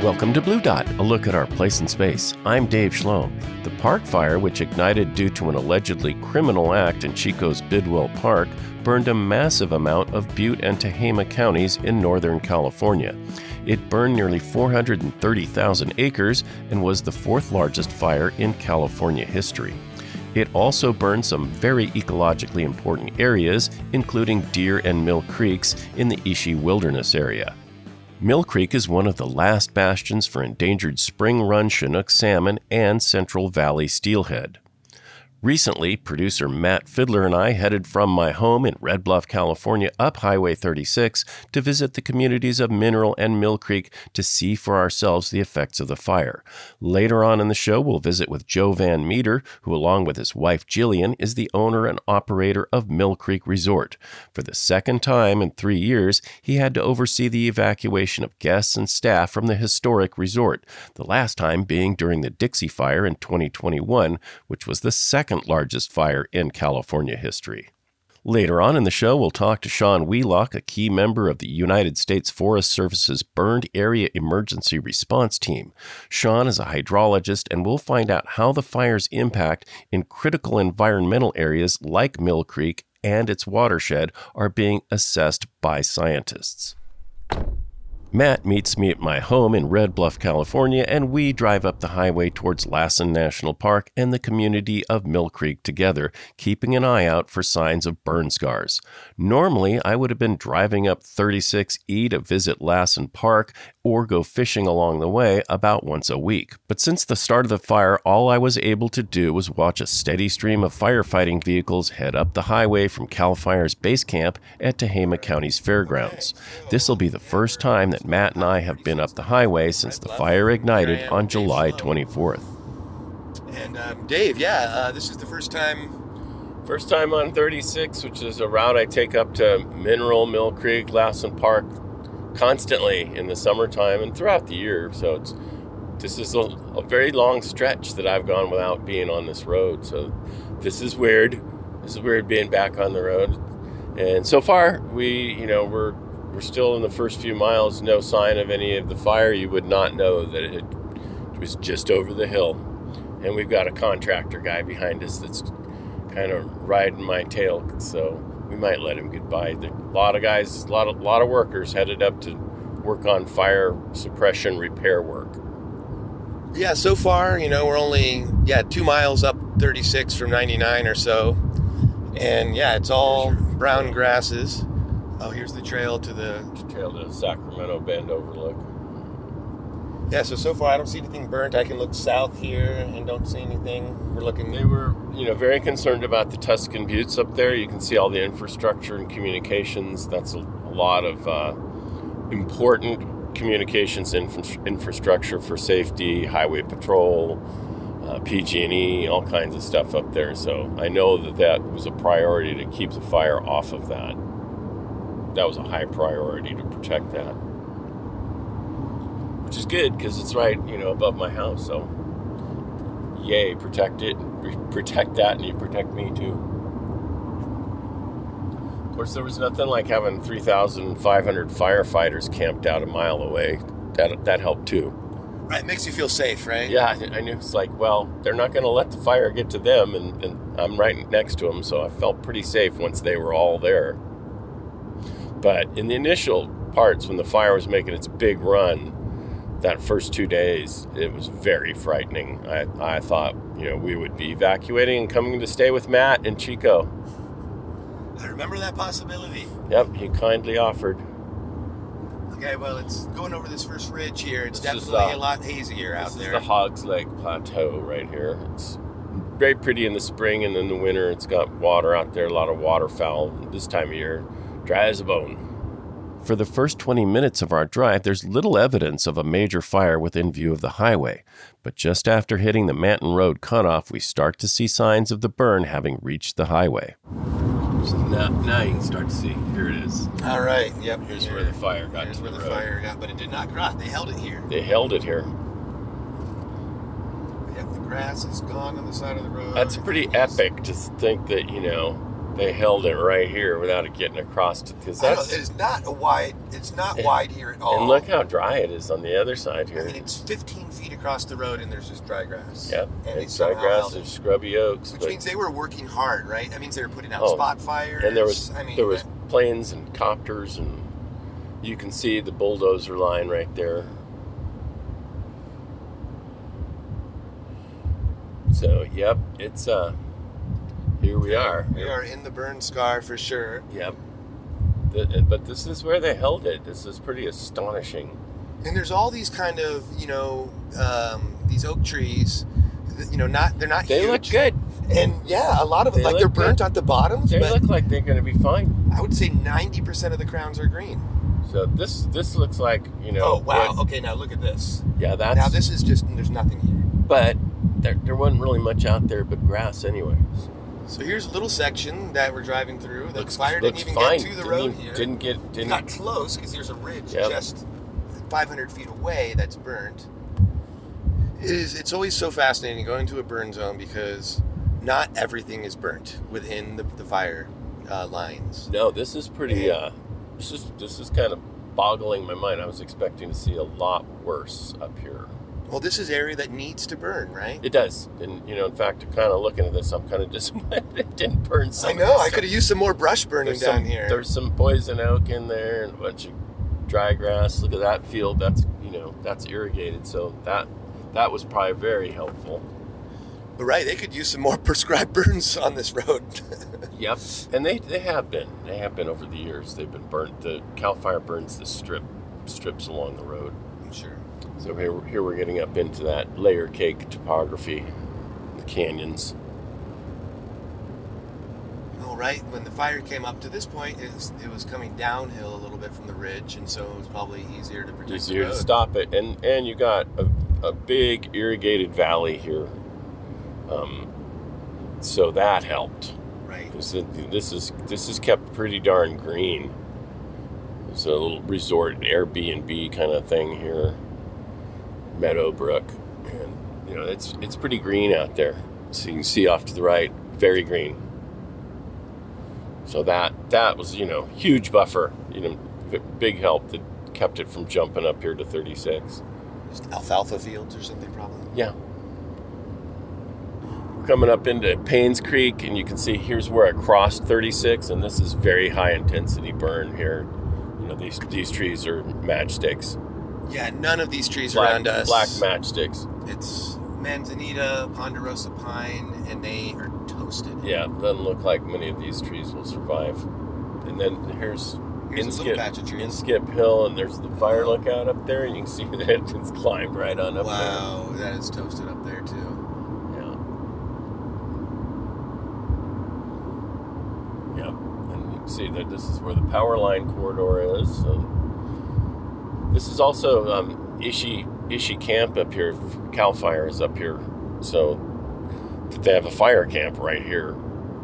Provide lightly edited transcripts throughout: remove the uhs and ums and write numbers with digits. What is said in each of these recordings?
Welcome to Blue Dot, a look at our place in space. I'm Dave Schloem. The park fire, which ignited due to an allegedly criminal act in Chico's Bidwell Park, burned a massive amount of Butte and Tehama counties in Northern California. It burned nearly 430,000 acres and was the fourth largest fire in California history. It also burned some very ecologically important areas, including Deer and Mill Creeks in the Ishi Wilderness area. Mill Creek is one of the last bastions for endangered spring run Chinook salmon and Central Valley steelhead. Recently, producer Matt Fiddler and I headed from my home in Red Bluff, California, up Highway 36 to visit the communities of Mineral and Mill Creek to see for ourselves the effects of the fire. Later on in the show, we'll visit with Joe Van Meter, who along with his wife Jillian is the owner and operator of Mill Creek Resort. For the second time in 3 years, he had to oversee the evacuation of guests and staff from the historic resort, the last time being during the Dixie Fire in 2021, which was the second largest fire in California history. Later on in the show, we'll talk to Sean Wheelock, a key member of the United States Forest Service's Burned Area Emergency Response Team. Sean is a hydrologist, and we'll find out how the fire's impact in critical environmental areas like Mill Creek and its watershed are being assessed by scientists. Matt meets me at my home in Red Bluff, California, and we drive up the highway towards Lassen National Park and the community of Mill Creek together, keeping an eye out for signs of burn scars. Normally, I would have been driving up 36E to visit Lassen Park or go fishing along the way about once a week. But since the start of the fire, all I was able to do was watch a steady stream of firefighting vehicles head up the highway from CAL FIRE's base camp at Tehama County's fairgrounds. This will be the first time that Matt and I have been up the highway since the fire ignited on July 24th. And Dave, this is the first time on 36, which is a route I take up to Mineral, Mill Creek, Lassen Park constantly in the summertime and throughout the year. So this is a very long stretch that I've gone without being on this road. So this is weird. This is weird being back on the road. And so far, we're still in the first few miles, no sign of any of the fire. You would not know that it was just over the hill. And we've got a contractor guy behind us that's kind of riding my tail, so we might let him get by. A lot of guys, a lot of workers headed up to work on fire suppression repair work. Yeah, so far, we're only 2 miles up 36 from 99 or so. And it's all brown grasses. Oh, here's the trail to the Sacramento Bend overlook. Yeah, so far I don't see anything burnt. I can look south here and don't see anything. They were, very concerned about the Tuscan Buttes up there. You can see all the infrastructure and communications. That's a lot of important communications infrastructure for safety, highway patrol, PG&E, all kinds of stuff up there. So I know that was a priority to keep the fire off of that. That was a high priority to protect that. Which is good, because it's right, above my house. So, yay, protect it, protect that, and you protect me too. Of course, there was nothing like having 3,500 firefighters camped out a mile away. That helped too. Right, it makes you feel safe, right? Yeah, I knew it's like, well, they're not going to let the fire get to them, and I'm right next to them, so I felt pretty safe once they were all there. But in the initial parts, when the fire was making its big run, that first 2 days, it was very frightening. I thought, we would be evacuating and coming to stay with Matt and Chico. I remember that possibility. Yep, he kindly offered. Okay, well, it's going over this first ridge here. It's definitely a lot hazier out there. This is the Hogs Lake Plateau right here. It's very pretty in the spring, and in the winter, it's got water out there, a lot of waterfowl. This time of year, dry as a bone. For the first 20 minutes of our drive, there's little evidence of a major fire within view of the highway. But just after hitting the Manton Road cutoff, we start to see signs of the burn having reached the highway. So now you can start to see. Here it is. All right. Yep. Here's where the fire got. Here's where the fire got, but it did not cross. They held it here. Yep. The grass is gone on the side of the road. That's pretty epic to think that, they held it right here without it getting across. Because it's not wide here at all. And look how dry it is on the other side here. I mean, it's 15 feet across the road, and there's just dry grass. Yep, and it's dry grass and scrubby oaks. Which means they were working hard, right? That means they were putting out spot fires. And there was planes and copters, and you can see the bulldozer line right there. So, yep, it's here we are. We are in the burn scar for sure. Yep. But this is where they held it. This is pretty astonishing. And there's all these kind of, these oak trees. They're not They huge. look good. And yeah, a lot of them, they're burnt at the bottoms. They look like they're going to be fine. I would say 90% of the crowns are green. So this looks like, Oh, wow. Okay, now look at this. Yeah, Now this is just, there's nothing here. But there wasn't really much out there but grass anyways. So here's a little section that we're driving through. The fire looks didn't even fine. get to the road here. Didn't got close because there's a ridge just 500 feet away that's burnt. It's always so fascinating going to a burn zone because not everything is burnt within the fire lines. No, this is pretty. This is kind of boggling my mind. I was expecting to see a lot worse up here. Well, this is area that needs to burn, right? It does, and in fact, kind of looking at this, I'm kind of disappointed it didn't burn. I know. I could have used some more brush burning down here. There's some poison oak in there and a bunch of dry grass. Look at that field. That's irrigated, so that was probably very helpful. But right, they could use some more prescribed burns on this road. Yep, and they have been. They have been over the years. They've been burnt. The CAL FIRE burns the strips along the road. I'm sure. So here we're getting up into that layer cake topography, the canyons. Well, right, when the fire came up to this point, it was coming downhill a little bit from the ridge, and so it was probably easier to protect the road. To stop it, and you got a big irrigated valley here, so that helped. Right. This is kept pretty darn green. It's a little resort Airbnb kind of thing here. Meadowbrook, and it's pretty green out there. So you can see off to the right, very green. So that was huge buffer, big help that kept it from jumping up here to 36. Just alfalfa fields or something, probably. Yeah. We're coming up into Paynes Creek, and you can see here's where I crossed 36, and this is very high intensity burn here. These trees are matchsticks. Yeah, none of these trees around us. Black matchsticks. It's manzanita, ponderosa pine, and they are toasted. Yeah, doesn't look like many of these trees will survive. And then here's a little patch of trees. Inskip Hill, and there's the fire lookout up there, and you can see that it's climbed right on up there. Wow, that is toasted up there too. Yeah. And you can see that this is where the power line corridor is. This is also Ishii Camp up here. CAL FIRE is up here, so they have a fire camp right here,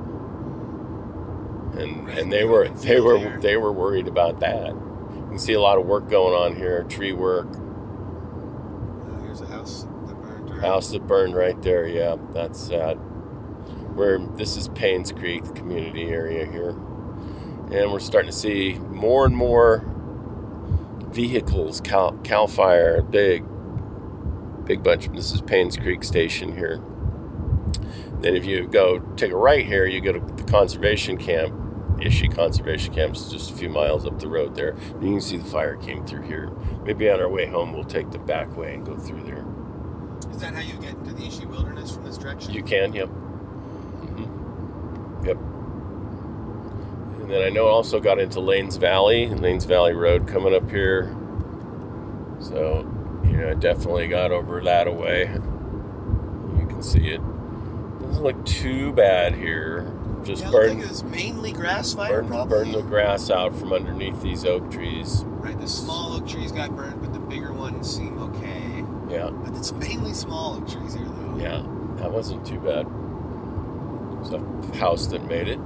and they were worried about that. You can see a lot of work going on here, tree work. Here's a house that burned. Right? House that burned right there. Yeah, that's sad. Where this is Paynes Creek, the community area here, and we're starting to see more and more vehicles, CAL FIRE, big bunch. This is Paynes Creek Station here. Then if you go take a right here, you go to the conservation camp. Ishii Conservation Camp is just a few miles up the road there. And you can see the fire came through here. Maybe on our way home, we'll take the back way and go through there. Is that how you get into the Ishii Wilderness from this direction? You can, yep. Mm-hmm. Yep. And then I know I also got into Lanes Valley Road coming up here. So, I definitely got over that away. You can see it. Doesn't look too bad here. Just burn. It was mainly grass fire, probably. Burn the grass out from underneath these oak trees. Right, the small oak trees got burned, but the bigger ones seem okay. Yeah. But it's mainly small oak trees here, though. Yeah, that wasn't too bad. It's a house that made it.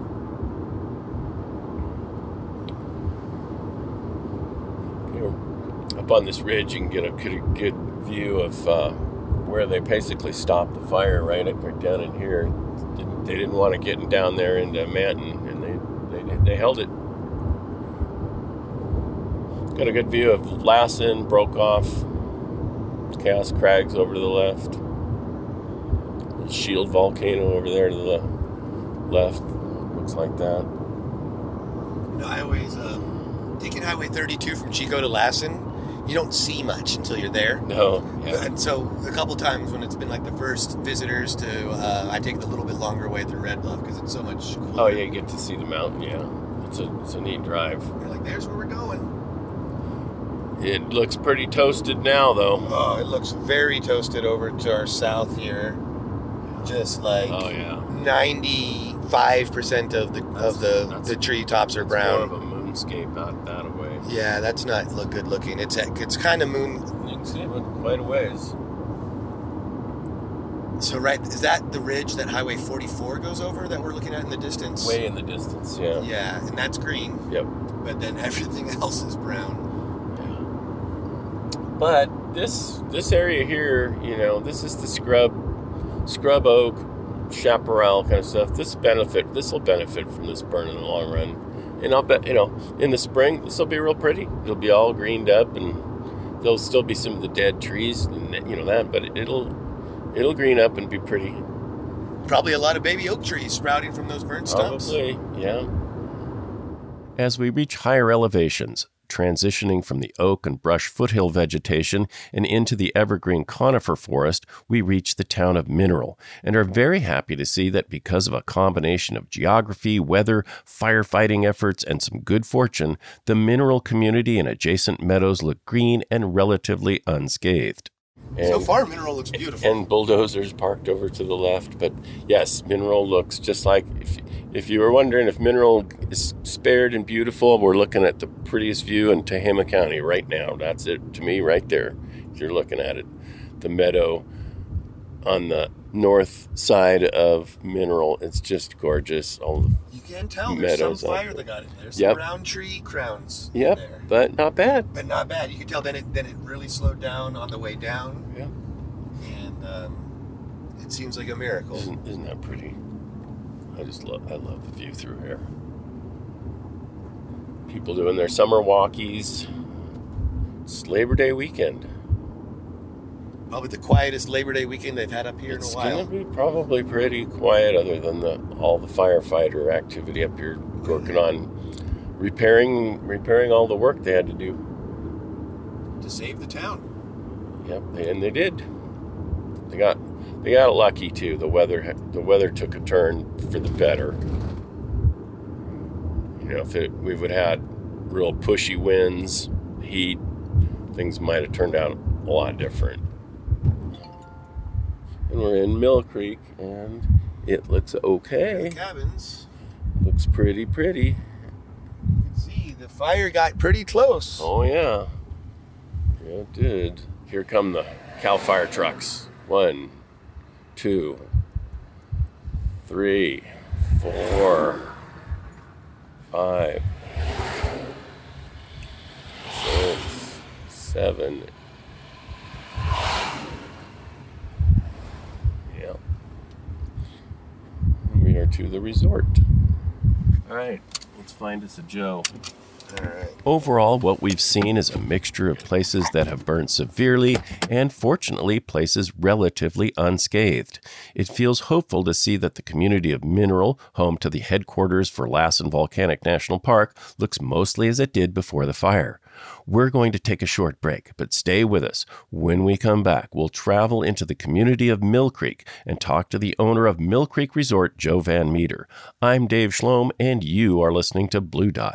Up on this ridge, you can get a good view of where they basically stopped the fire right down in here. They didn't want it getting down there into Manton, and They held it. Got a good view of Lassen, Brokoff, Cass Crags over to the left. Shield Volcano over there to the left. Looks like that. No, I always, taking Highway 32 from Chico to Lassen, you don't see much until you're there. No. Yeah. And so a couple times when it's been like the first visitors to, I take the little bit longer way through Red Bluff because it's so much cooler. Oh, yeah, you get to see the mountain, yeah. It's a neat drive. You're like, there's where we're going. It looks pretty toasted now, though. Oh, it looks very toasted over to our south here. Just like 95% of the treetops are brown. More of a moonscape out that way. Yeah, that's not good looking. It's kind of moon. You can see it quite a ways. So is that the ridge that Highway 44 goes over that we're looking at in the distance? Way in the distance, yeah. Yeah, and that's green. Yep. But then everything else is brown. Yeah. But this area here, this is the scrub oak, chaparral kind of stuff. This will benefit from this burn in the long run. And I'll bet, in the spring, this will be real pretty. It'll be all greened up, and there'll still be some of the dead trees, and that, but it'll green up and be pretty. Probably a lot of baby oak trees sprouting from those burnt stumps. Probably, yeah. As we reach higher elevations, transitioning from the oak and brush foothill vegetation and into the evergreen conifer forest, we reach the town of Mineral and are very happy to see that because of a combination of geography, weather, firefighting efforts, and some good fortune, the Mineral community and adjacent meadows look green and relatively unscathed. And so far, Mineral looks beautiful. And bulldozers parked over to the left. But yes, Mineral looks just like, if you were wondering if Mineral is spared and beautiful, we're looking at the prettiest view in Tehama County right now. That's it to me right there. If you're looking at it. The meadow on the north side of Mineral, it's just gorgeous. You can tell there's some fire that got in there. Some round tree crowns in there. But not bad. But not bad. You can tell then it really slowed down on the way down. Yeah. And it seems like a miracle. Isn't that pretty? I love the view through here. People doing their summer walkies. It's Labor Day weekend. Probably the quietest Labor Day weekend they've had up here in a while. It's going to be probably pretty quiet other than all the firefighter activity up here working on repairing all the work they had to do. To save the town. Yep, and they did. They got lucky too. The weather took a turn for the better. If we would have had real pushy winds, heat, things might have turned out a lot different. And we're in Mill Creek, and it looks okay. The cabins. Looks pretty. You can see the fire got pretty close. Oh, yeah. Yeah, it did. Here come the CAL FIRE trucks. 1, 2, 3, 4, 5, 6, 7. Yeah. We are to the resort. All right, let's find us a Joe. All right. Overall, what we've seen is a mixture of places that have burned severely and, fortunately, places relatively unscathed. It feels hopeful to see that the community of Mineral, home to the headquarters for Lassen Volcanic National Park, looks mostly as it did before the fire. We're going to take a short break, but stay with us. When we come back, we'll travel into the community of Mill Creek and talk to the owner of Mill Creek Resort, Joe Van Meter. I'm Dave Schlom, and you are listening to Blue Dot.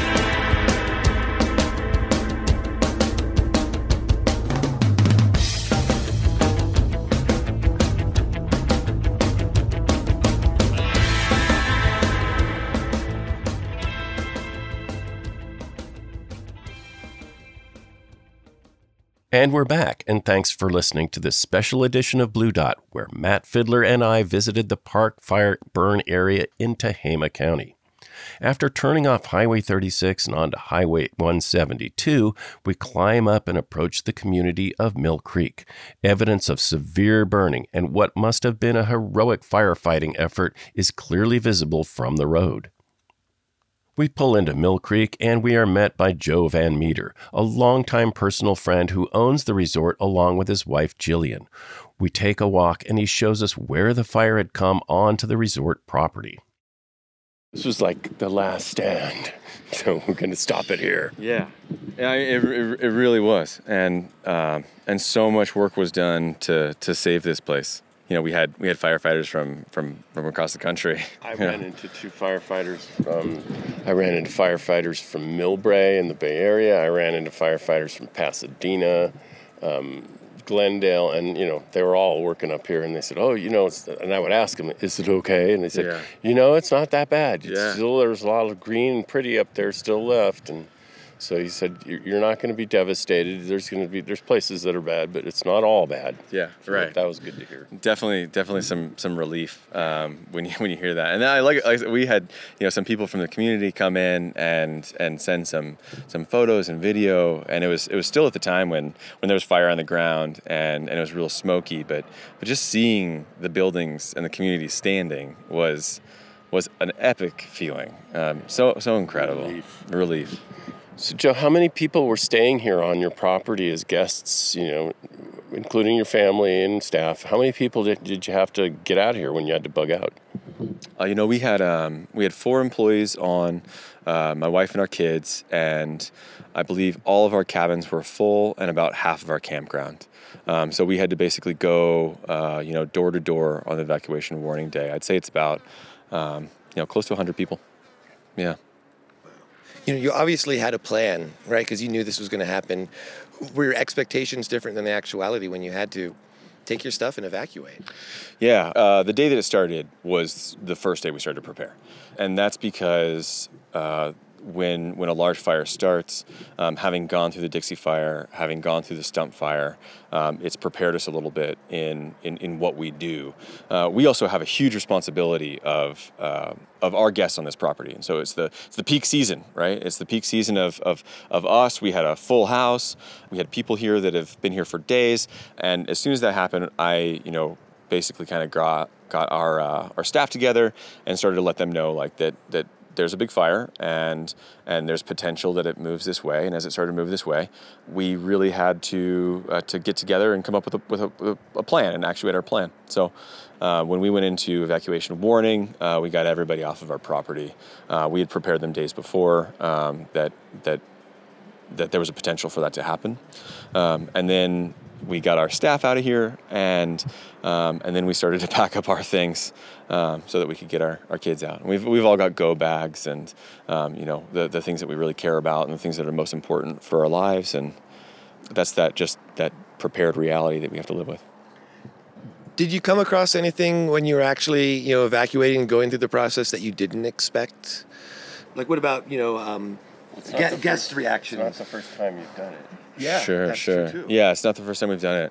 And we're back, and thanks for listening to this special edition of Blue Dot, where Matt Fiddler and I visited the Park Fire burn area in Tehama County. After turning off Highway 36 and onto Highway 172, we climb up and approach the community of Mill Creek. Evidence of severe burning and what must have been a heroic firefighting effort is clearly visible from the road. We pull into Mill Creek and we are met by Joe Van Meter, a longtime personal friend who owns the resort along with his wife Jillian. We take a walk and he shows us where the fire had come onto the resort property. This was like the last stand, so we're going to stop it here. Yeah, it really was, and so much work was done to save this place. You know, we had firefighters from across the country. I ran into firefighters from Millbrae in the Bay Area. I ran into firefighters from Pasadena, Glendale, and they were all working up here. And they said, and I would ask them, "Is it okay?" And they said, "It's not that bad. Still, there's a lot of green and pretty up there still left." And so he said, "You're not going to be devastated. There's places that are bad, but it's not all bad." Yeah, so right. That was good to hear. Definitely some relief when you hear that. And then like we had some people from the community come in and send some photos and video. And it was still at the time when there was fire on the ground and it was real smoky. But just seeing the buildings and the community standing was an epic feeling. So incredible. Relief. So, Joe, how many people were staying here on your property as guests, including your family and staff? How many people did you have to get out of here when you had to bug out? We had 4 employees on, my wife and our kids, and I believe all of our cabins were full and about half of our campground. So we had to basically go, door to door on the evacuation warning day. I'd say it's about, close to 100 people. Yeah. You obviously had a plan, right? Because you knew this was going to happen. Were your expectations different than the actuality when you had to take your stuff and evacuate? Yeah. The day that it started was the first day we started to prepare. And that's because when a large fire starts, having gone through the Dixie Fire, having gone through the Stump Fire, it's prepared us a little bit in what we do. We also have a huge responsibility of our guests on this property, and so it's the peak season, right? It's the peak season of us. We had a full house. We had people here that have been here for days, and as soon as that happened, I basically kind of got our staff together and started to let them know that there's a big fire and there's potential that it moves this way. And as it started to move this way, we really had to get together and come up with a plan and actuate our plan. So when we went into evacuation warning, we got everybody off of our property. We had prepared them days before that there was a potential for that to happen. And then we got our staff out of here, and then we started to pack up our things so that we could get our kids out. And we've all got go bags and the things that we really care about and the things that are most important for our lives, and that's that prepared reality that we have to live with. Did you come across anything when you were actually evacuating and going through the process that you didn't expect? Like, what about guest reaction? It's not the first time you've done it. Yeah, sure. True too. Yeah, it's not the first time we've done it.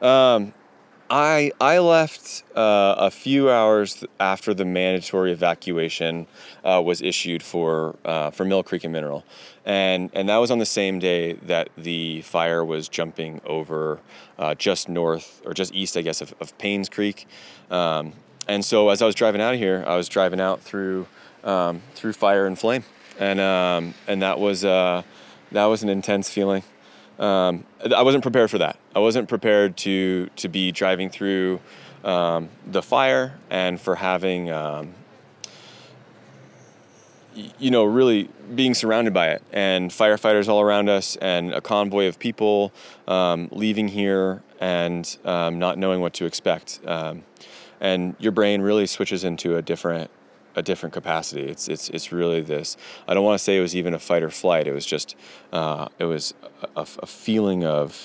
I left a few hours after the mandatory evacuation was issued for Mill Creek and Mineral, and that was on the same day that the fire was jumping over just north or just east, I guess, of Paynes Creek. And so as I was driving out of here, I was driving out through fire and flame, and that was an intense feeling. I wasn't prepared for that. I wasn't prepared to be driving through the fire and for having, really being surrounded by it, and firefighters all around us and a convoy of people leaving here and not knowing what to expect. And your brain really switches into a different capacity. It's really this. I don't want to say it was even a fight or flight. It was just it was a feeling of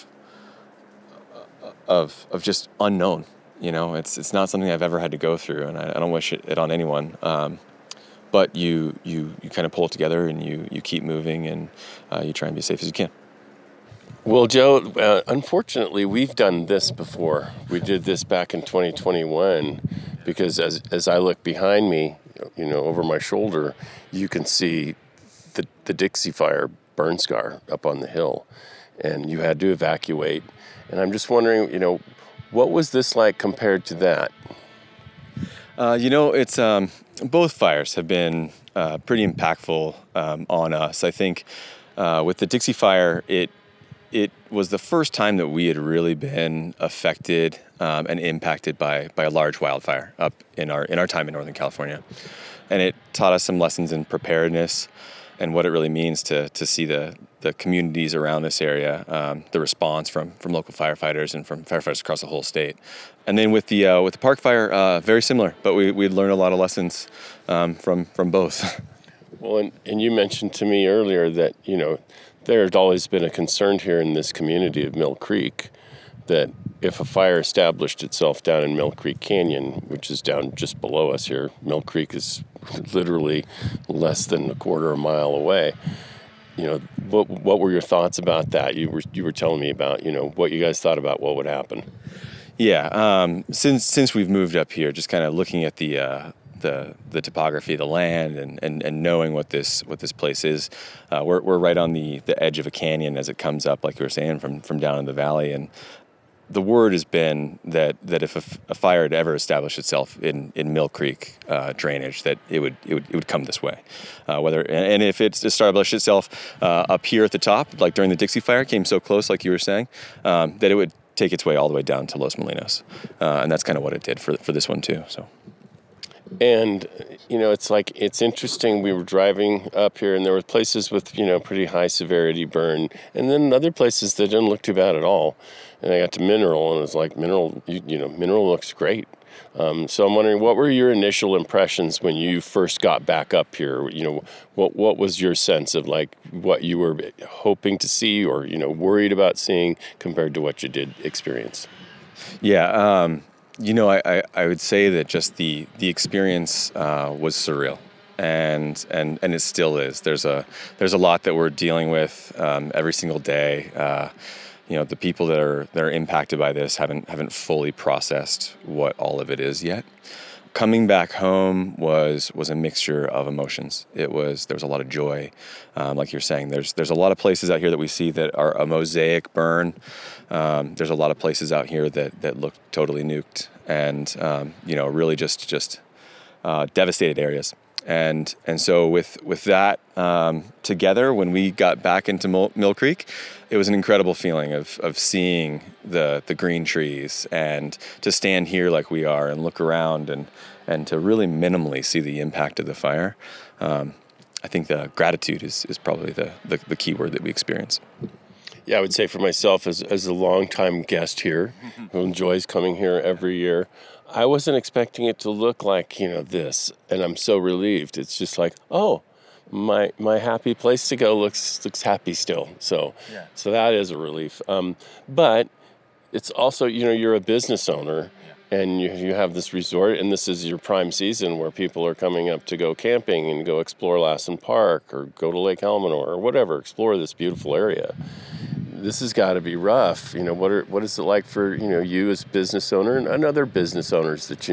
just unknown. It's not something I've ever had to go through, and I don't wish it on anyone. But you kind of pull it together and you keep moving and you try and be as safe as you can. Well, Joe, unfortunately, we've done this before. We did this back in 2021 because as I look behind me, over my shoulder, you can see the Dixie Fire burn scar up on the hill, and you had to evacuate. And I'm just wondering, what was this like compared to that? It's both fires have been pretty impactful on us. I think with the Dixie Fire, it was the first time that we had really been affected and impacted by a large wildfire up in our time in Northern California, and it taught us some lessons in preparedness and what it really means to see the communities around this area, the response from local firefighters and from firefighters across the whole state. And then with the Park Fire, very similar, but we learned a lot of lessons from both. Well, and you mentioned to me earlier that, there's always been a concern here in this community of Mill Creek that if a fire established itself down in Mill Creek Canyon, which is down just below us here, Mill Creek is literally less than a quarter of a mile away. What were your thoughts about that? You were telling me about, what you guys thought about what would happen. Yeah, since we've moved up here, just kind of looking at the topography, the land, and knowing what this place is, we're right on the edge of a canyon as it comes up, like you were saying, from down in the valley. And the word has been that if a fire had ever established itself in Mill Creek drainage, that it would come this way. And if it's established itself up here at the top, like during the Dixie Fire, came so close, like you were saying, that it would take its way all the way down to Los Molinos, and that's kind of what it did for this one too. So. And, it's interesting. We were driving up here and there were places with, pretty high severity burn, and then other places that didn't look too bad at all. And I got to Mineral and it was like, Mineral looks great. So I'm wondering, what were your initial impressions when you first got back up here? What was your sense of like what you were hoping to see or, worried about seeing compared to what you did experience? Yeah. I would say that just the experience was surreal, and it still is. There's a lot that we're dealing with every single day. The people that are impacted by this haven't fully processed what all of it is yet. Coming back home was a mixture of emotions. There was a lot of joy, like you're saying. There's a lot of places out here that we see that are a mosaic burn. There's a lot of places out here that look totally nuked, and really just devastated areas. And so with that together, when we got back into Mill Creek, it was an incredible feeling of seeing the green trees, and to stand here like we are and look around and to really minimally see the impact of the fire. I think the gratitude is probably the key word that we experience. Yeah, I would say for myself as a longtime guest here, who enjoys coming here every year, I wasn't expecting it to look like, this, and I'm so relieved. It's just like, oh, my happy place to go looks happy still. So that is a relief. But it's also, you're a business owner, and you have this resort, and this is your prime season where people are coming up to go camping and go explore Lassen Park or go to Lake Elminor or whatever, explore this beautiful area. This has got to be rough. What is it like for you as business owner and other business owners that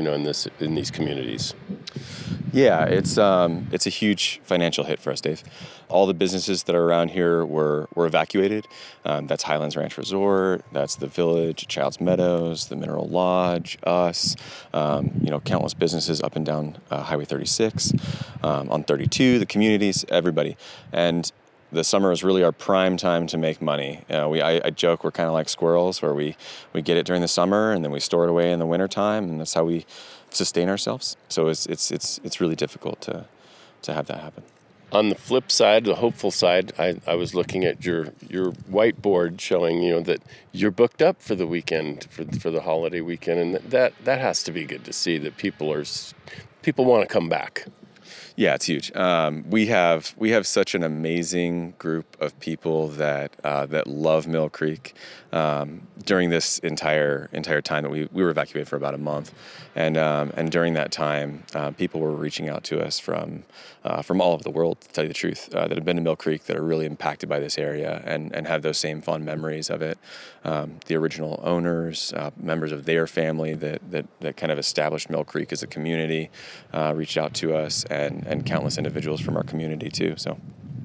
in these communities? Yeah, it's a huge financial hit for us, Dave. All the businesses that are around here were evacuated. That's Highlands Ranch Resort, that's the Village, Childs Meadows, the Mineral Lodge, us, countless businesses up and down Highway 36, on 32, the communities, everybody. And the summer is really our prime time to make money. I joke we're kind of like squirrels, where we get it during the summer and then we store it away in the wintertime, and that's how we sustain ourselves. So it's really difficult to have that happen. On the flip side, the hopeful side, I was looking at your whiteboard showing that you're booked up for the weekend, for the holiday weekend, and that has to be good to see that people want to come back. Yeah, it's huge. We have such an amazing group of people that love Mill Creek. During this entire time that we were evacuated for about a month, and during that time, people were reaching out to us from all over the world, to tell you the truth, that have been to Mill Creek, that are really impacted by this area and have those same fond memories of it. The original owners, members of their family that kind of established Mill Creek as a community, reached out to us, and countless individuals from our community too. So,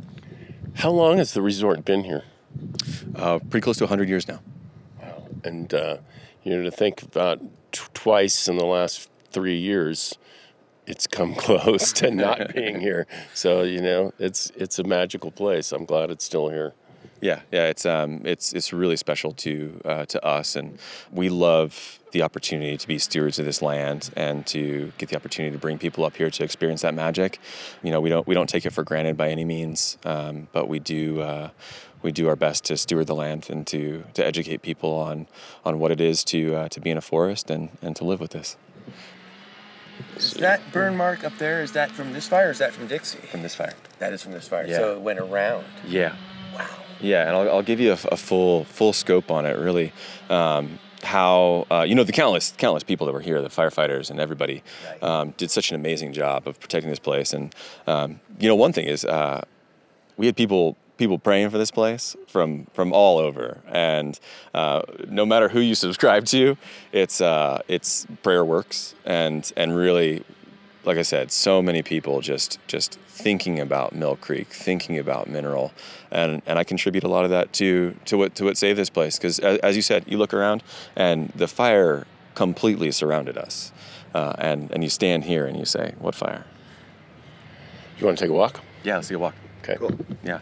how long has the resort been here? Pretty close to 100 years now. Wow. And to think about twice in the last 3 years, it's come close to not being here. So, it's a magical place. I'm glad it's still here. Yeah, it's really special to us, and we love the opportunity to be stewards of this land and to get the opportunity to bring people up here to experience that magic. We don't take it for granted by any means, but we do our best to steward the land and to educate people on what it is to be in a forest and to live with this. Is that burn mark up there, is that from this fire or is that from Dixie? From this fire. That is from this fire. Yeah. So it went around. Yeah. Wow. Yeah, and I'll give you a full scope on it, really. How the countless people that were here, the firefighters and everybody, did such an amazing job of protecting this place. And one thing is, we had people praying for this place from all over, and no matter who you subscribe to, it's prayer works, and really, like I said, so many people just thinking about Mill Creek, thinking about mineral, and I contribute a lot of that to what saved this place, because as you said, you look around and the fire completely surrounded us, and you stand here and you say, what fire? You want to take a walk? Yeah, let's take a walk. Okay. Cool. Yeah.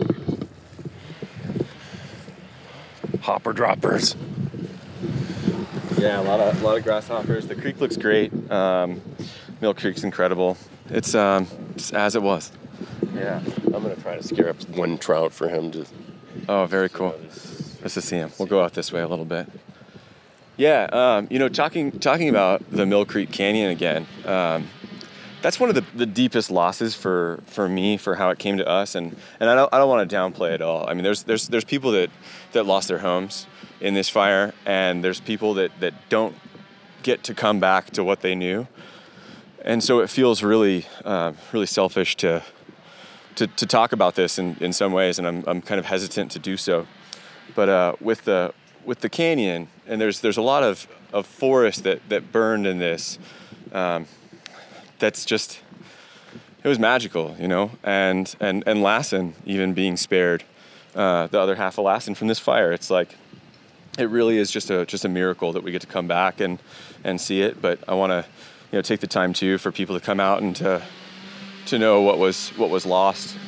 Hopper droppers. Yeah, a lot of grasshoppers. The creek looks great. Mill Creek's incredible. It's as it was. Yeah. I'm going to try to scare up one trout for him to... Oh, very cool. Let's just see him. We'll go out this way a little bit. Yeah, talking about the Mill Creek Canyon again, that's one of the deepest losses for me, for how it came to us, and I don't want to downplay it at all. I mean, there's people that lost their homes in this fire, and there's people that don't get to come back to what they knew. And so it feels really selfish to talk about this in some ways, and I'm kind of hesitant to do so. But with the canyon, and there's a lot of forest that burned in this. That's just, it was magical, and Lassen even being spared, the other half of Lassen from this fire. It's like, it really is just a miracle that we get to come back and see it. But I want to take the time too for people to come out and to know what was lost.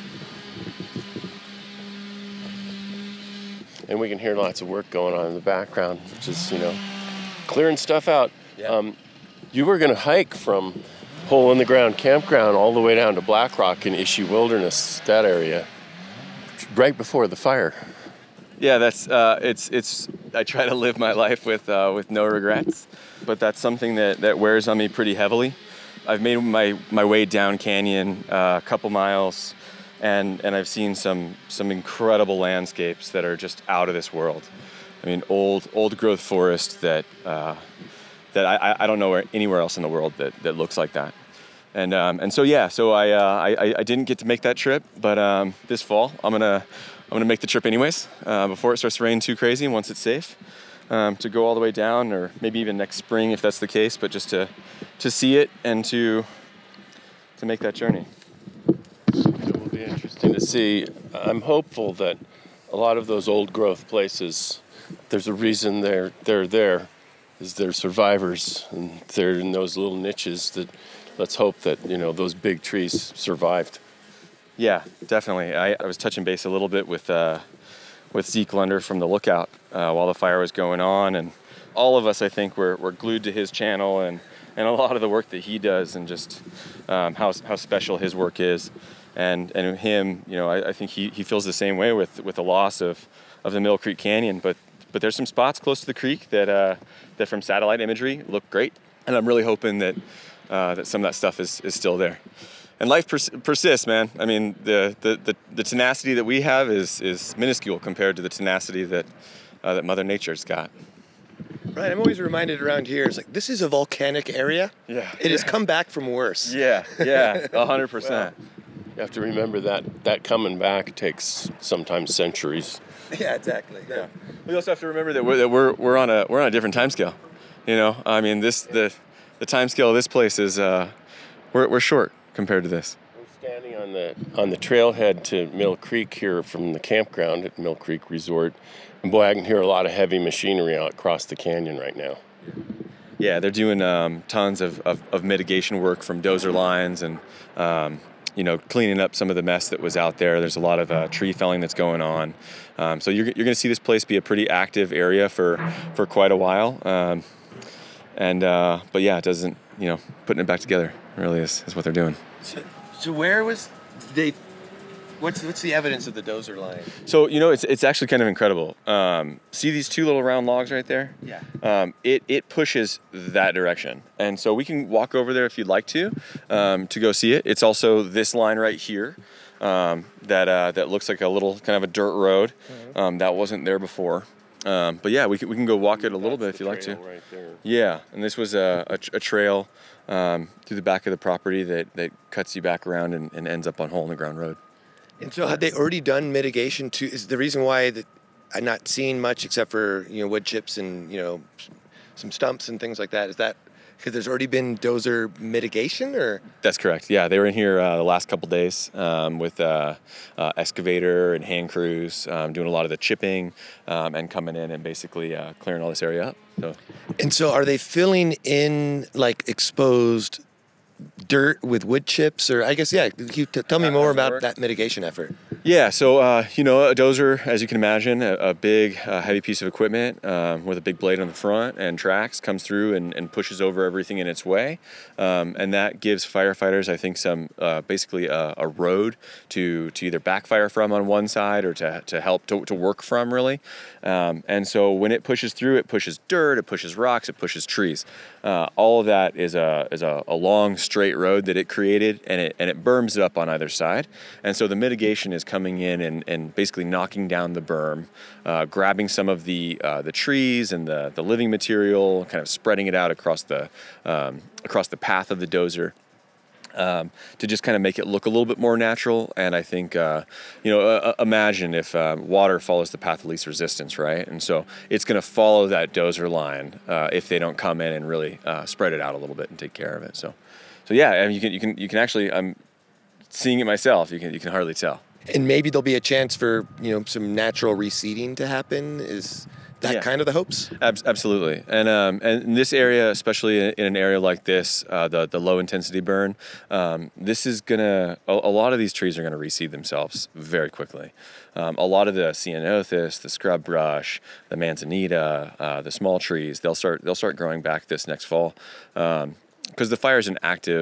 And we can hear lots of work going on in the background, just clearing stuff out. Yeah. You were going to hike from Hole in the Ground Campground all the way down to Black Rock in Ishii Wilderness, that area, right before the fire. Yeah, that's it's. I try to live my life with no regrets, but that's something that wears on me pretty heavily. I've made my way down canyon a couple miles, and I've seen some incredible landscapes that are just out of this world. I mean, old growth forest that I don't know anywhere else in the world that looks like that. And so I didn't get to make that trip, but this fall I'm gonna make the trip anyways, before it starts to rain too crazy, and once it's safe, to go all the way down, or maybe even next spring if that's the case, but just to see it and to make that journey. It will be interesting to see. I'm hopeful that a lot of those old growth places, there's a reason they're there, is they're survivors, and they're in those little niches that, let's hope that those big trees survived. Yeah, definitely. I was touching base a little bit with Zeke Lunder from The Lookout while the fire was going on, and all of us, I think, were glued to his channel and a lot of the work that he does, and just how special his work is, and him. I think he feels the same way with the loss of the Mill Creek Canyon, but there's some spots close to the creek that from satellite imagery look great, and I'm really hoping that some of that stuff is still there. And life persists, man. I mean, the tenacity that we have is minuscule compared to the tenacity that Mother Nature's got. Right, I'm always reminded around here, it's like, this is a volcanic area. Yeah. It has come back from worse. Yeah, 100%. Well, you have to remember that coming back takes sometimes centuries. Yeah, exactly. Yeah. We also have to remember that we're on a different time scale. I mean, the time scale of this place is we're short compared to this. We're standing on the trailhead to Mill Creek here from the campground at Mill Creek Resort, and boy, I can hear a lot of heavy machinery out across the canyon right now. Yeah, they're doing tons of mitigation work from dozer lines and, cleaning up some of the mess that was out there. There's a lot of tree felling that's going on. So you're going to see this place be a pretty active area for quite a while. But yeah, it doesn't, putting it back together really is what they're doing. So where was they? What's the evidence of the dozer line? So, it's actually kind of incredible. See these two little round logs right there? Yeah. It pushes that direction. And so we can walk over there if you'd like to go see it. It's also this line right here that looks like a little kind of a dirt road that wasn't there before. But yeah, we can go walk it a little bit if you'd like to. Right there. Yeah, and this was a trail through the back of the property that cuts you back around and ends up on Hole in the Ground Road. And so had they already done mitigation to, is the reason why that I'm not seeing much except for, wood chips and, some stumps and things like that? Is that because there's already been dozer mitigation or? That's correct. Yeah, they were in here the last couple days with excavator and hand crews doing a lot of the chipping and coming in and basically clearing all this area up. And so are they filling in like exposed dirt with wood chips, or I guess, yeah, tell me more about that mitigation effort. Yeah, so, a dozer, as you can imagine, a big, heavy piece of equipment with a big blade on the front and tracks comes through and pushes over everything in its way. And that gives firefighters, I think, some basically a road to either backfire from on one side or to help to work from, really. And so when it pushes through, it pushes dirt, it pushes rocks, it pushes trees. All of that is a long, straight road that it created, and it berms it up on either side. And so the mitigation is coming in and basically knocking down the berm, grabbing some of the trees and the living material, kind of spreading it out across the path of the dozer. To just kind of make it look a little bit more natural. And I think, imagine if water follows the path of least resistance, right? And so it's going to follow that dozer line if they don't come in and really spread it out a little bit and take care of it. So yeah, I mean, you can actually, I'm seeing it myself. You can hardly tell. And maybe there'll be a chance for some natural reseeding to happen. Is that kind of the hopes? Absolutely. And in this area, especially in an area like this, the low intensity burn, this is a lot of these trees are gonna reseed themselves very quickly. A lot of the ceanothus, the scrub brush, the manzanita, the small trees, they'll start growing back this next fall, because the fire is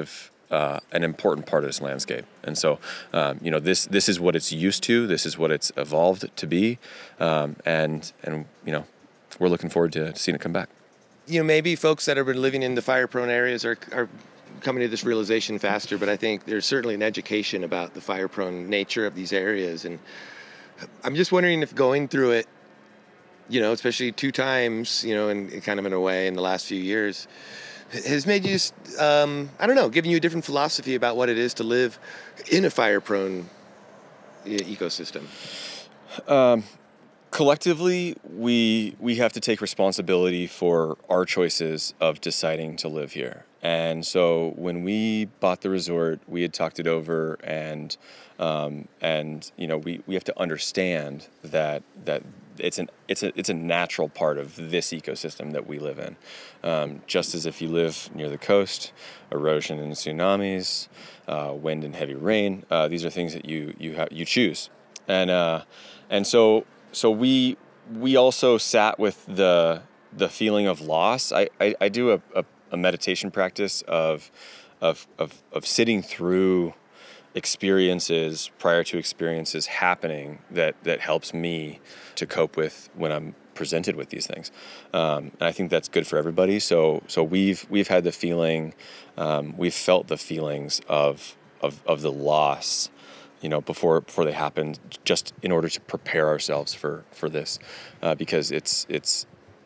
an important part of this landscape. And so, this is what it's used to. This is what it's evolved to be. And we're looking forward to seeing it come back. Maybe folks that have been living in the fire-prone areas are coming to this realization faster, but I think there's certainly an education about the fire-prone nature of these areas. And I'm just wondering if going through it, especially 2 times, in kind of in a way in the last few years, has made you just, giving you a different philosophy about what it is to live in a fire-prone ecosystem? Collectively, we have to take responsibility for our choices of deciding to live here. And so when we bought the resort, we had talked it over, and we have to understand that it's a natural part of this ecosystem that we live in. Just as if you live near the coast, erosion and tsunamis, wind and heavy rain, these are things that you choose. And so we also sat with the feeling of loss. I do a meditation practice of sitting through experiences prior to experiences happening that helps me to cope with when I'm presented with these things. And I think that's good for everybody. So we've had the feeling, we've felt the feelings of the loss, before they happened, just in order to prepare ourselves for this, because it's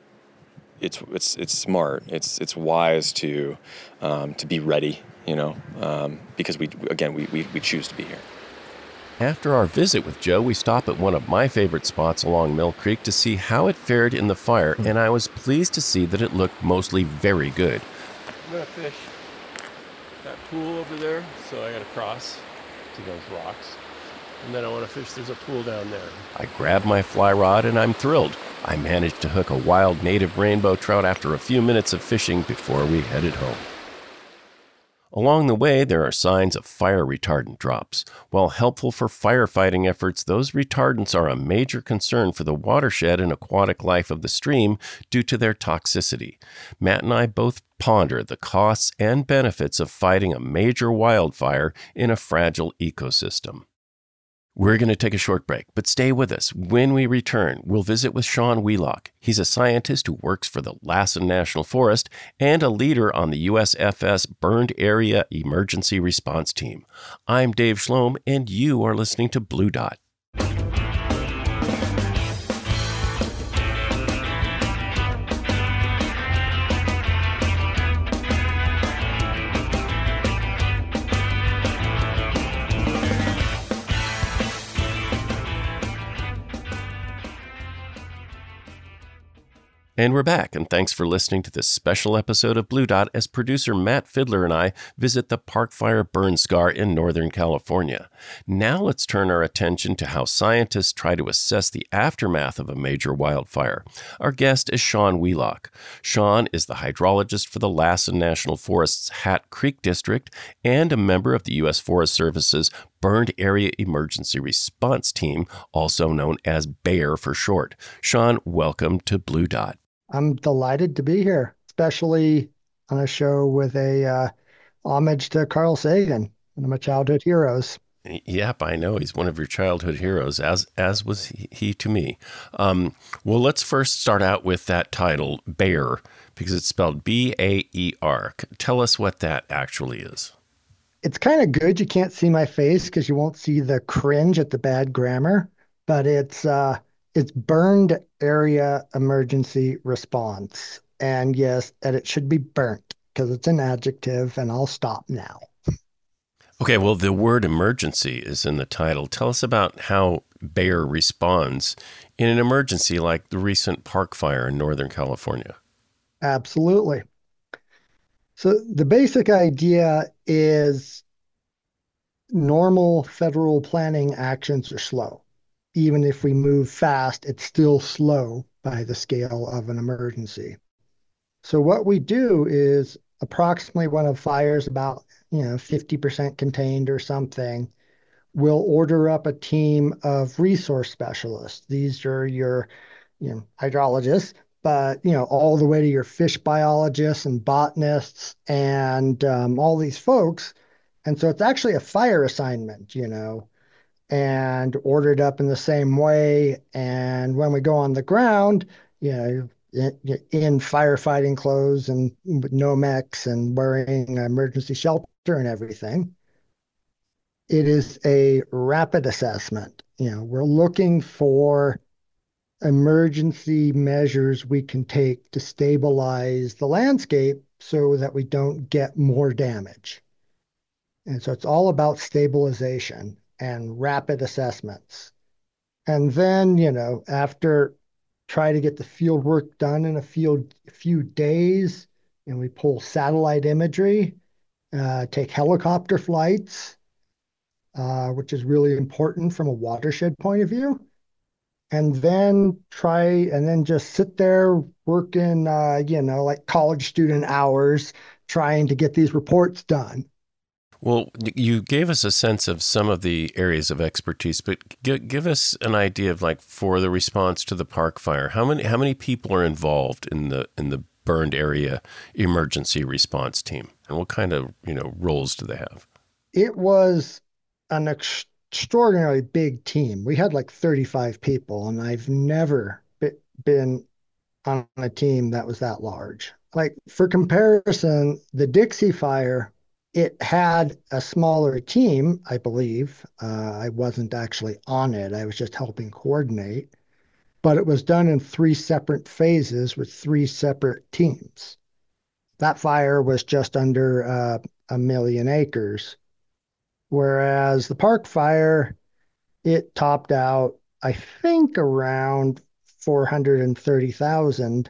smart, it's wise to be ready, because we choose to be here. After our visit with Joe, we stop at one of my favorite spots along Mill Creek to see how it fared in the fire, and I was pleased to see that it looked mostly very good. I'm gonna fish that pool over there, so I gotta cross to those rocks, and then I want to fish. There's a pool down there. I grab my fly rod and I'm thrilled. I managed to hook a wild native rainbow trout after a few minutes of fishing before we headed home. Along the way, there are signs of fire retardant drops. While helpful for firefighting efforts, those retardants are a major concern for the watershed and aquatic life of the stream due to their toxicity. Matt and I both ponder the costs and benefits of fighting a major wildfire in a fragile ecosystem. We're going to take a short break, but stay with us. When we return, we'll visit with Sean Wheelock. He's a scientist who works for the Lassen National Forest and a leader on the USFS Burned Area Emergency Response Team. I'm Dave Schlom, and you are listening to Blue Dot. And we're back, and thanks for listening to this special episode of Blue Dot as producer Matt Fidler and I visit the Park Fire burn scar in Northern California. Now let's turn our attention to how scientists try to assess the aftermath of a major wildfire. Our guest is Sean Wheelock. Sean is the hydrologist for the Lassen National Forest's Hat Creek District and a member of the U.S. Forest Service's Burned Area Emergency Response Team, also known as BEAR for short. Sean, welcome to Blue Dot. I'm delighted to be here, especially on a show with a homage to Carl Sagan, one of my childhood heroes. Yep, I know. He's one of your childhood heroes, as was he to me. Well, let's first start out with that title, BEAR, because it's spelled B-A-E-R. Tell us what that actually is. It's kind of good. You can't see my face because you won't see the cringe at the bad grammar, but it's Burned Area Emergency Response. And yes, and it should be burnt because it's an adjective, and I'll stop now. Okay, well, the word emergency is in the title. Tell us about how BEAR responds in an emergency like the recent park fire in Northern California. Absolutely. So the basic idea is normal federal planning actions are slow. Even if we move fast, it's still slow by the scale of an emergency. So what we do is approximately when a fire is about 50% contained or something, we'll order up a team of resource specialists. These are your hydrologists, but all the way to your fish biologists and botanists and all these folks. And so it's actually a fire assignment, and ordered up in the same way. And when we go on the ground, in firefighting clothes and with Nomex and wearing emergency shelter and everything, it is a rapid assessment. We're looking for emergency measures we can take to stabilize the landscape so that we don't get more damage. And so it's all about stabilization and rapid assessments. And then, after try to get the field work done in a few days, and we pull satellite imagery, take helicopter flights, which is really important from a watershed point of view, and then just sit there working, like college student hours, trying to get these reports done. Well, you gave us a sense of some of the areas of expertise, but give us an idea of, like, for the response to the park fire, how many people are involved in the Burned Area Emergency Response Team, and what kind of roles do they have? It was an extraordinarily big team. We had like 35 people, and I've never been on a team that was that large. Like, for comparison, the Dixie Fire, it had a smaller team, I believe. I wasn't actually on it. I was just helping coordinate. But it was done in 3 separate phases with 3 separate teams. That fire was just under 1 million acres. Whereas the park fire, it topped out, I think, around 430,000.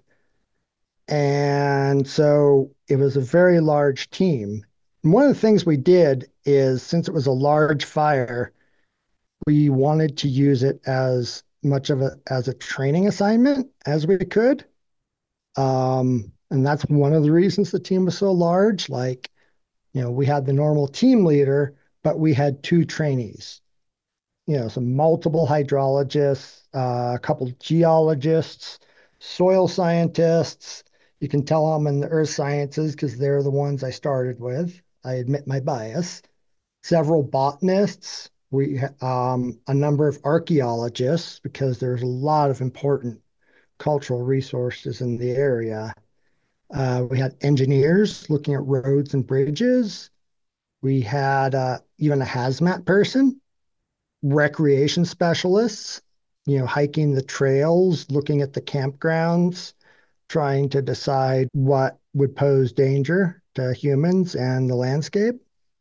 And so it was a very large team. And one of the things we did is, since it was a large fire, we wanted to use it as much of it as a training assignment as we could. And that's one of the reasons the team was so large. Like, we had the normal team leader, but we had two trainees, some multiple hydrologists, a couple geologists, soil scientists. You can tell I'm in the earth sciences because they're the ones I started with. I admit my bias. Several botanists, a number of archaeologists because there's a lot of important cultural resources in the area. We had engineers looking at roads and bridges. We had even a hazmat person, recreation specialists, hiking the trails, looking at the campgrounds, trying to decide what would pose danger to humans and the landscape.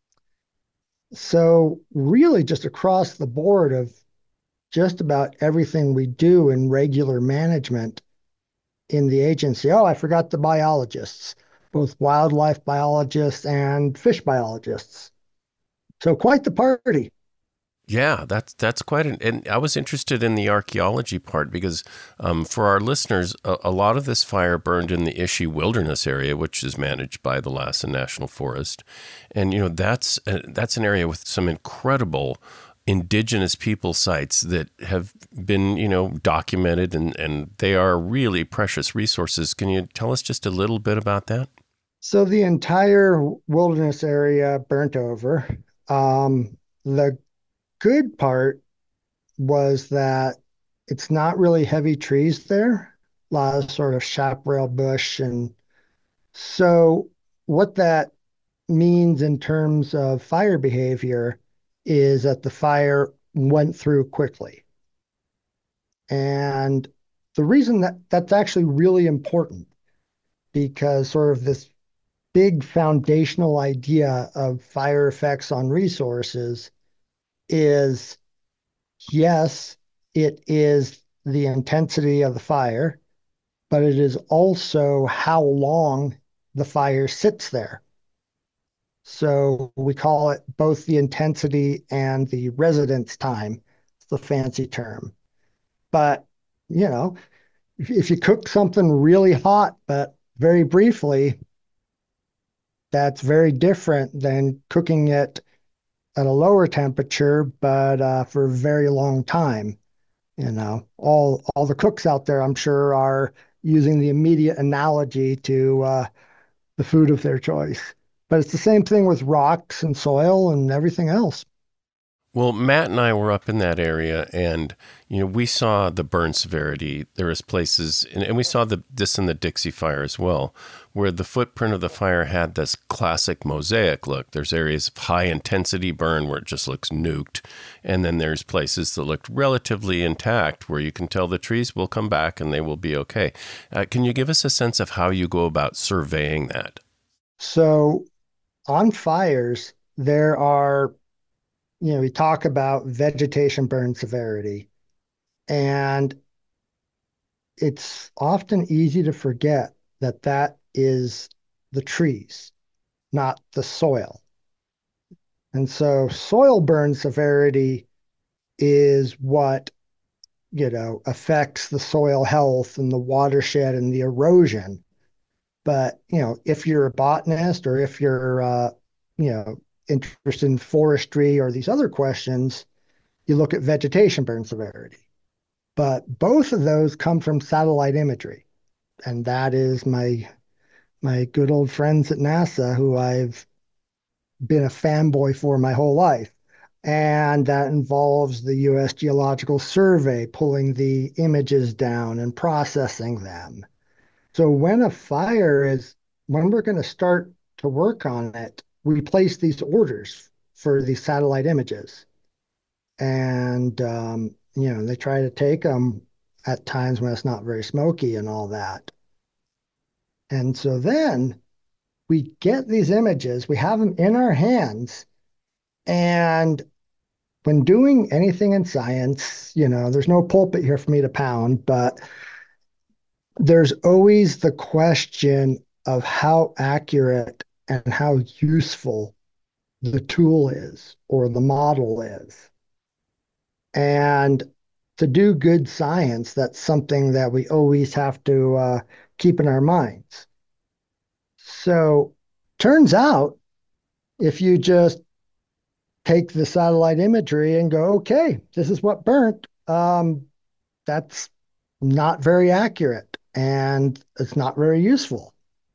So, really, just across the board of just about everything we do in regular management in the agency. Oh, I forgot the biologists, both wildlife biologists and fish biologists. So, quite the party. Yeah, that's quite an. And I was interested in the archaeology part because for our listeners, a lot of this fire burned in the Ishi Wilderness area, which is managed by the Lassen National Forest, and that's an area with some incredible indigenous people sites that have been documented, and they are really precious resources. Can you tell us just a little bit about that? So the entire wilderness area burnt over. The good part was that it's not really heavy trees there, a lot of sort of chaparral bush. And so, what that means in terms of fire behavior is that the fire went through quickly. And the reason that that's actually really important, because sort of this big foundational idea of fire effects on resources is yes, it is the intensity of the fire, but it is also how long the fire sits there. So we call it both the intensity and the residence time. It's the fancy term. But, you know, if you cook something really hot, but very briefly, that's very different than cooking it at a lower temperature, but for a very long time. All the cooks out there, I'm sure, are using the immediate analogy to the food of their choice. But it's the same thing with rocks and soil and everything else. Well, Matt and I were up in that area, and we saw the burn severity. There was places, and we saw this in the Dixie Fire as well, where the footprint of the fire had this classic mosaic look. There's areas of high intensity burn where it just looks nuked, and then there's places that looked relatively intact where you can tell the trees will come back and they will be okay. Can you give us a sense of how you go about surveying that? So on fires, there are we talk about vegetation burn severity, and it's often easy to forget that that is the trees, not the soil. And so soil burn severity is what, affects the soil health and the watershed and the erosion. But, if you're a botanist or if you're, interested in forestry or these other questions, you look at vegetation burn severity. But both of those come from satellite imagery. And that is my good old friends at NASA, who I've been a fanboy for my whole life. And that involves the US Geological Survey pulling the images down and processing them. So when we're going to start to work on it, we place these orders for these satellite images. And, they try to take them at times when it's not very smoky and all that. And so then we get these images, we have them in our hands. And when doing anything in science, there's no pulpit here for me to pound, but there's always the question of how accurate and how useful the tool is or the model is. And to do good science, that's something that we always have to keep in our minds. So, turns out if you just take the satellite imagery and go, okay, this is what burnt, that's not very accurate and it's not very useful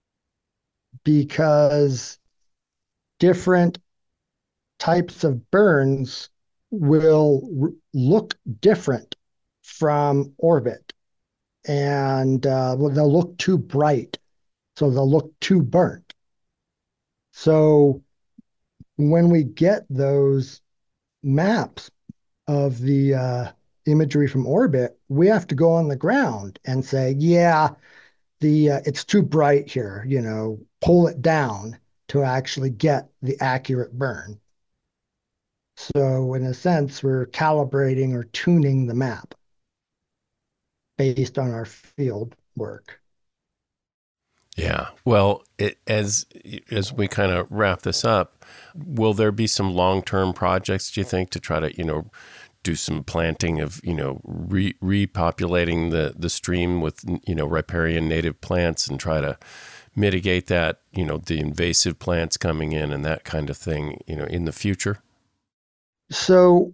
because different types of burns will look different from orbit and they'll look too bright. So they'll look too burnt. So when we get those maps of the imagery from orbit, we have to go on the ground and say, yeah, the it's too bright here, pull it down to actually get the accurate burn. So in a sense, we're calibrating or tuning the map based on our field work. Yeah. Well, as we kind of wrap this up, will there be some long-term projects, do you think, to try to, do some planting of, repopulating the stream with, riparian native plants and try to mitigate that, the invasive plants coming in and that kind of thing, in the future? So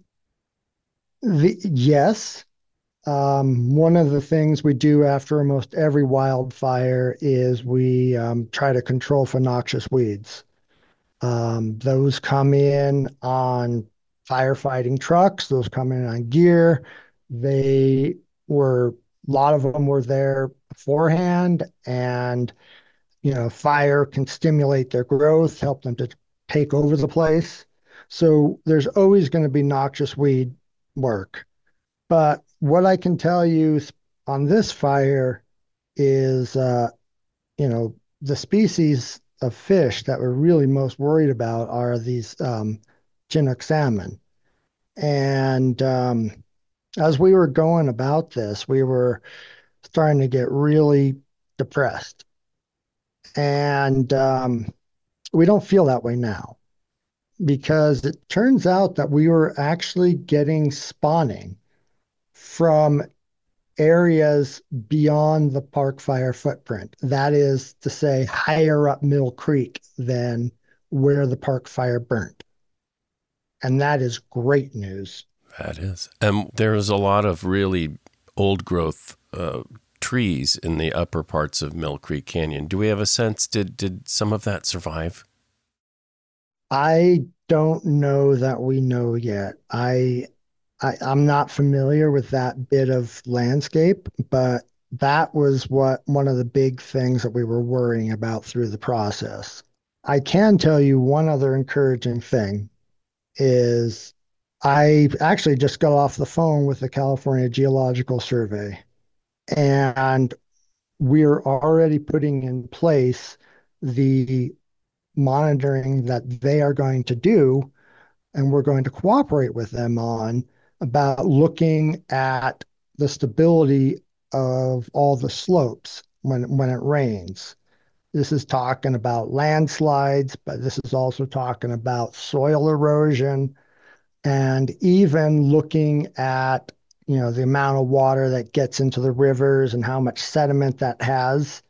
yes, one of the things we do after almost every wildfire is we try to control for noxious weeds. Those come in on firefighting trucks, those come in on gear. A lot of them were there beforehand, and fire can stimulate their growth, help them to take over the place. So there's always going to be noxious weed work. But what I can tell you on this fire is, the species of fish that we're really most worried about are these Chinook salmon. And as we were going about this, we were starting to get really depressed. And we don't feel that way now because it turns out that we were actually getting spawning from areas beyond the Park Fire footprint. That is to say, higher up Mill Creek than where the Park Fire burnt. And that is great news. That is. And there's a lot of really old growth trees in the upper parts of Mill Creek Canyon. Do we have a sense, did some of that survive? I don't know that we know yet. I'm not familiar with that bit of landscape, but that was one of the big things that we were worrying about through the process. I can tell you one other encouraging thing is I actually just got off the phone with the California Geological Survey, and we're already putting in place the monitoring that they are going to do, and we're going to cooperate with them on about looking at the stability of all the slopes when it rains. This is talking about landslides, but this is also talking about soil erosion and even looking at the amount of water that gets into the rivers and how much sediment that has.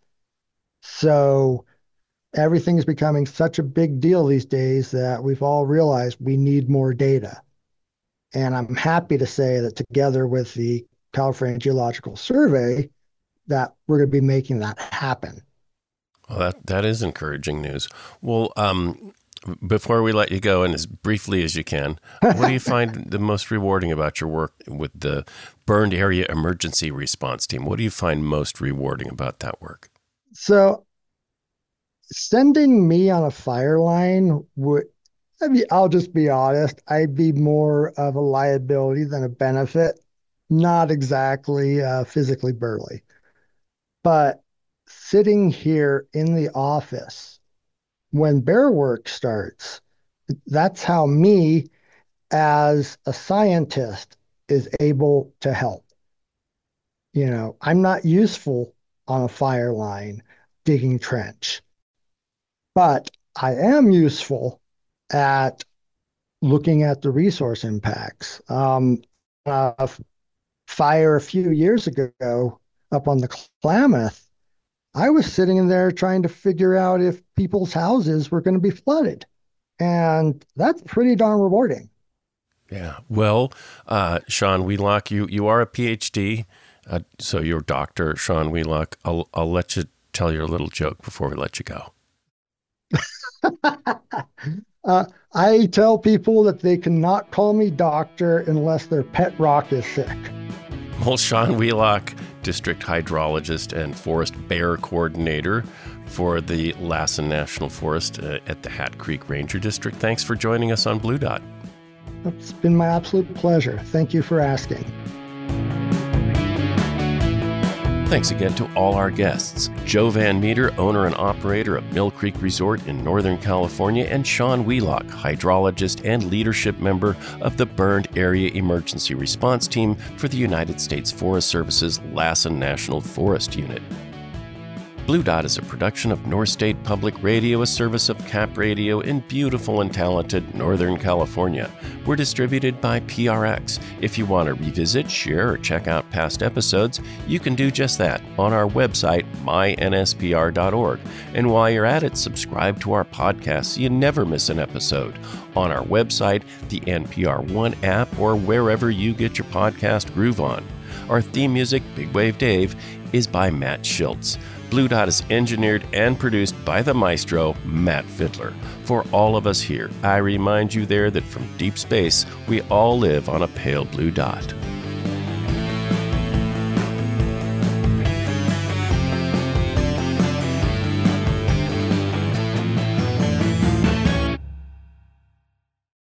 So everything is becoming such a big deal these days that we've all realized we need more data. And I'm happy to say that together with the California Geological Survey, that we're going to be making that happen. Well, that is encouraging news. Well, before we let you go, and as briefly as you can, what do you find the most rewarding about your work with the Burned Area Emergency Response Team? What do you find most rewarding about that work? So sending me on a fire line I'll just be honest, I'd be more of a liability than a benefit. Not exactly physically burly. But sitting here in the office when bear work starts, that's how me as a scientist is able to help. I'm not useful on a fire line digging trench, but I am useful at looking at the resource impacts. fire a few years ago up on the Klamath, I was sitting in there trying to figure out if people's houses were going to be flooded. And that's pretty darn rewarding. Yeah. Well, Sean Wheelock, you are a PhD, so you're Dr. Sean Wheelock. I'll let you tell your little joke before we let you go. I tell people that they cannot call me doctor unless their pet rock is sick. Well, Sean Wheelock, district hydrologist and forest bear coordinator for the Lassen National Forest at the Hat Creek Ranger District. Thanks for joining us on Blue Dot. It's been my absolute pleasure. Thank you for asking. Thanks again to all our guests, Joe Van Meter, owner and operator of Mill Creek Resort in Northern California, and Sean Wheelock, hydrologist and leadership member of the Burned Area Emergency Response Team for the United States Forest Service's Lassen National Forest Unit. Blue Dot is a production of North State Public Radio, a service of Cap Radio in beautiful and talented Northern California. We're distributed by PRX. If you want to revisit, share, or check out past episodes, you can do just that on our website, mynspr.org. And while you're at it, subscribe to our podcast so you never miss an episode on our website, the NPR One app, or wherever you get your podcast groove on. Our theme music, Big Wave Dave, is by Matt Schiltz. Blue Dot is engineered and produced by the maestro, Matt Fiddler. For all of us here, I remind you there that from deep space, we all live on a pale blue dot.